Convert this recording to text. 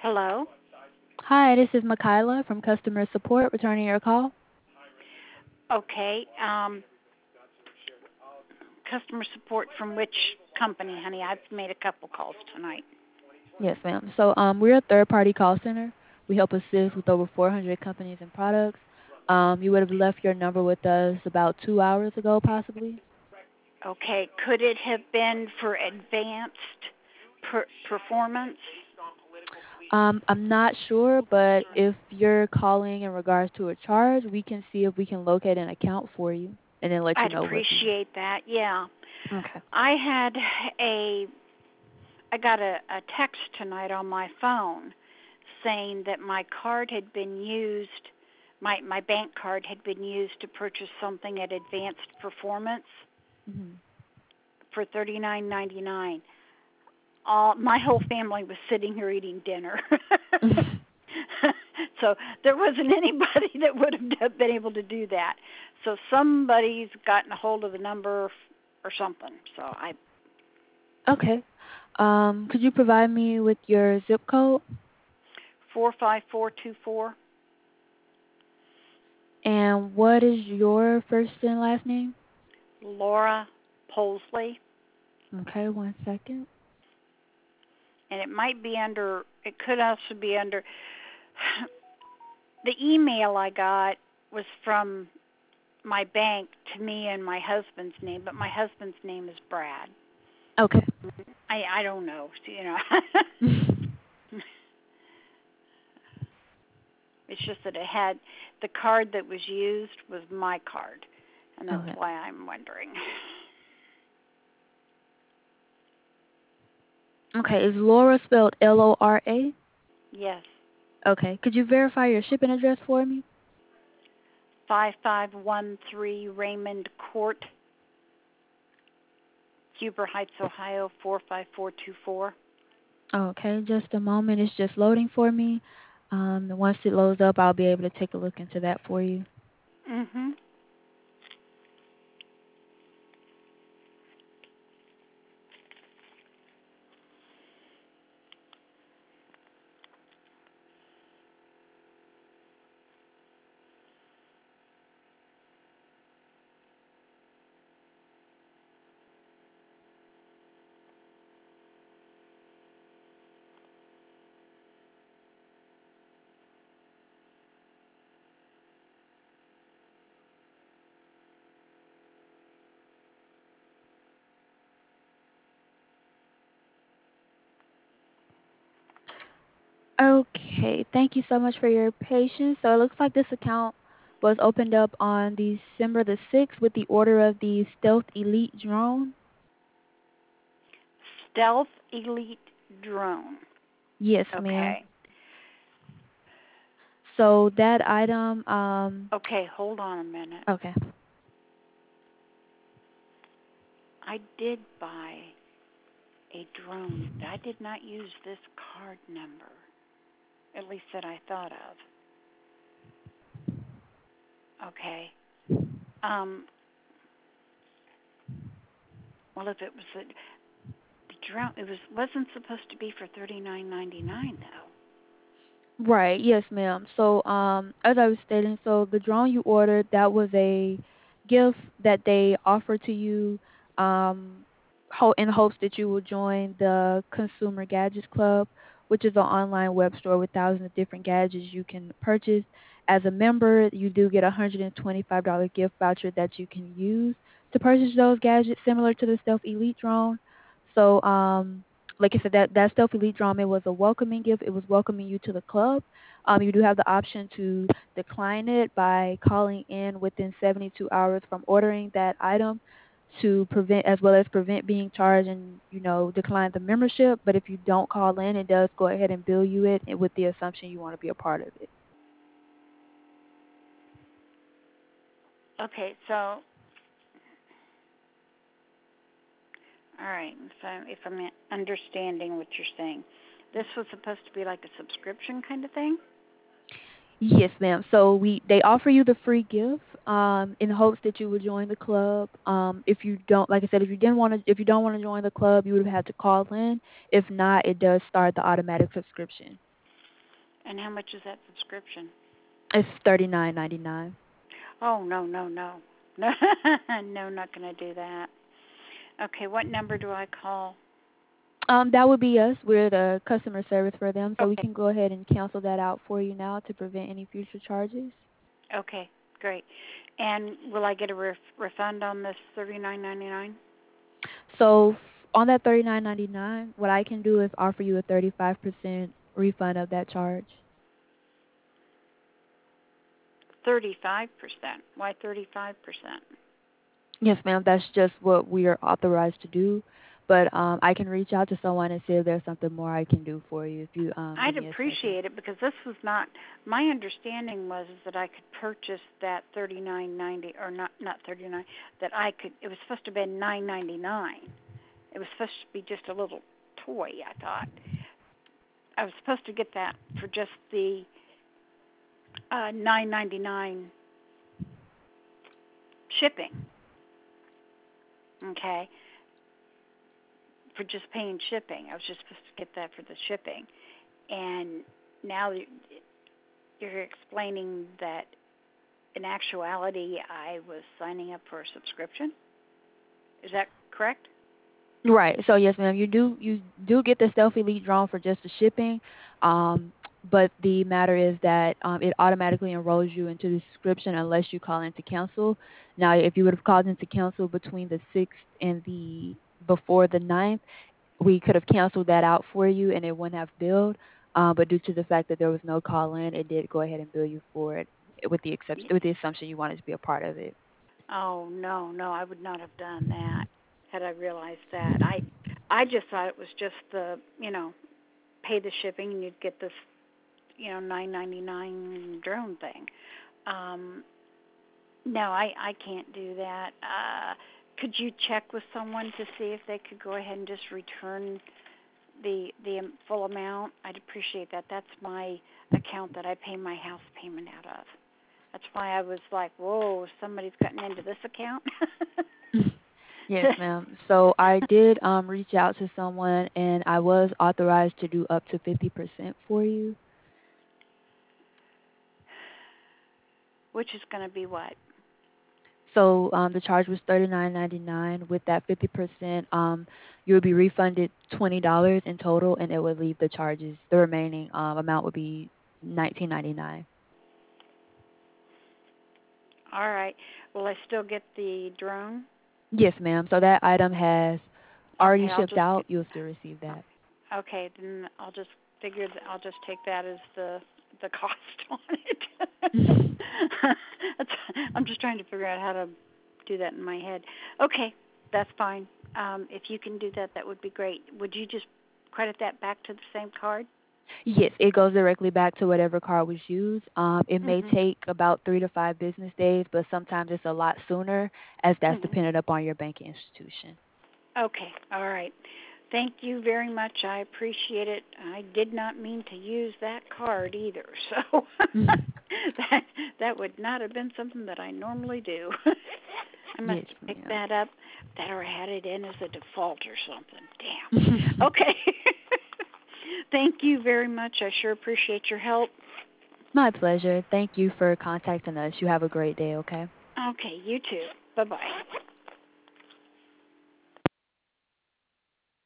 Hello. Hi, this is Makayla from customer support returning your call. Okay. Customer support from which company, honey? I've made a couple calls tonight. Yes, ma'am. We're a third-party call center. We help assist with over 400 companies and products. You would have left your number with us about 2 hours ago, possibly. Okay. Could it have been for advanced performance? I'm not sure, but if you're calling in regards to a charge, we can see if we can locate an account for you and then let you I'd know what the. appreciate that. Yeah. Okay. I had a I got a text tonight on my phone saying that my card had been used my bank card had been used to purchase something at Advanced Performance Hmm. for $39.99. All my whole family was sitting here eating dinner. So there wasn't anybody that would have been able to do that. So somebody's gotten a hold of the number or something. So I Okay. Could you provide me with your zip code 45424 and what is your first and last name? Laura Polsley, Okay, one second. and it might be under. It could also be under. The email I got was from my bank to me and my husband's name, but my husband's name is Brad. Okay. I don't know, you know. It's just that it had the card that was used was my card, and that's Okay. why I'm wondering. Okay. Is Laura spelled Lora? Yes, Okay. Could you verify your shipping address for me? 5513 Raymond Court, Huber Heights, Ohio 45424. Okay. Just a moment. It's just loading for me. Once it loads up, I'll be able to take a look into that for you. Mhm. Okay. Thank you so much for your patience. So it looks like this account was opened up on December the 6th with the order of the Stealth Elite drone. Stealth Elite Drone. Yes, ma'am. Okay. So that item, Okay, hold on a minute. okay. I did buy a drone, but I did not use this card number, at least that I thought of. Okay. Um, well, if it was the drone, it wasn't supposed to be for $39.99 though. Right. Yes, ma'am. As I was stating, so the drone you ordered, that was a gift that they offered to you, um, in hopes that you will join the Consumer Gadgets Club, which is an online web store with thousands of different gadgets you can purchase. As a member, you do get a $125 gift voucher that you can use to purchase those gadgets, similar to the Stealth Elite drone. So, like I said, that Stealth Elite drama, it was a welcoming gift. It was welcoming you to the club. You do have the option to decline it by calling in within 72 hours from ordering that item to prevent, as well as prevent being charged and, decline the membership. But if you don't call in, it does go ahead and bill you it and with the assumption you want to be a part of it. Okay, so all right, so if I'm understanding what you're saying, this was supposed to be like a subscription kind of thing. Yes, ma'am. So they offer you the free gift in hopes that you would join the club. If you don't, like I said, if you don't want to join the club, you would have had to call in. If not, it does start the automatic subscription. And how much is that subscription? It's $39.99. Oh, no, no, no. No, no, not going to do that. Okay, what number do I call? That would be us. We're the customer service for them, so we Okay, can go ahead and cancel that out for you now to prevent any future charges. okay, great. And will I get a refund on this $39.99? So on that $39.99, what I can do is offer you a 35% refund of that charge. 35%. Why 35%? Yes, ma'am. That's just what we are authorized to do. But I can reach out to someone and see if there's something more I can do for you if you give I'd me a second. appreciate it because this was not my understanding was is that I could purchase that 39.90 or not 39 that I could it was supposed to be 9.99. It was supposed to be just a little toy, I thought. I was supposed to get that for just the 9.99 shipping. Okay, for just paying shipping. I was just supposed to get that for the shipping. And now you're explaining that in actuality I was signing up for a subscription. Is that correct? Right. So yes, ma'am, you do get the Stealth Elite drawn for just the shipping. But the matter is that it automatically enrolls you into the subscription unless you call in to cancel. Now, if you would have called in to cancel between the 6th and the before the 9th, we could have canceled that out for you and it wouldn't have billed. But due to the fact that there was no call in, it did go ahead and bill you for it with the exception with the assumption you wanted to be a part of it. Oh no, no, I would not have done that had I realized that. I just thought it was just the pay the shipping and you'd get this 9.99 drone thing. Um, no, I can't do that. Could you check with someone to see if they could go ahead and just return the full amount? I'd appreciate that. That's my account that I pay my house payment out of. That's why I was like, whoa, somebody's gotten into this account. Yes, ma'am. So I did reach out to someone and I was authorized to do up to 50% for you. Which is going to be what? So the charge was $39.99. With that 50%, you would be refunded $20 in total, and it would leave the charges. The remaining amount would be $19.99. All right. Will I still get the drone? Yes, ma'am. So that item has already Okay, I'll shipped just out. You'll still receive that. okay, then I'll just figure that I'll just take that as the cost on it. That's, I'm just trying to figure out how to do that in my head. Okay, that's fine. If you can do that, that would be great. Would you just credit that back to the same card? Yes, it goes directly back to whatever card was used. It may Mhm. take about 3 to 5 business days, but sometimes it's a lot sooner, as that's Mhm. dependent upon your banking institution. Okay. All right. Thank you very much. I appreciate it. I did not mean to use that card either, so Mhm. that that would not have been something that I normally do. I must Yes, have picked ma'am. that up, that or had it in as a default or something. Damn. Okay. Thank you very much. I sure appreciate your help. My pleasure. Thank you for contacting us. You have a great day, okay? Okay, you too. Bye bye.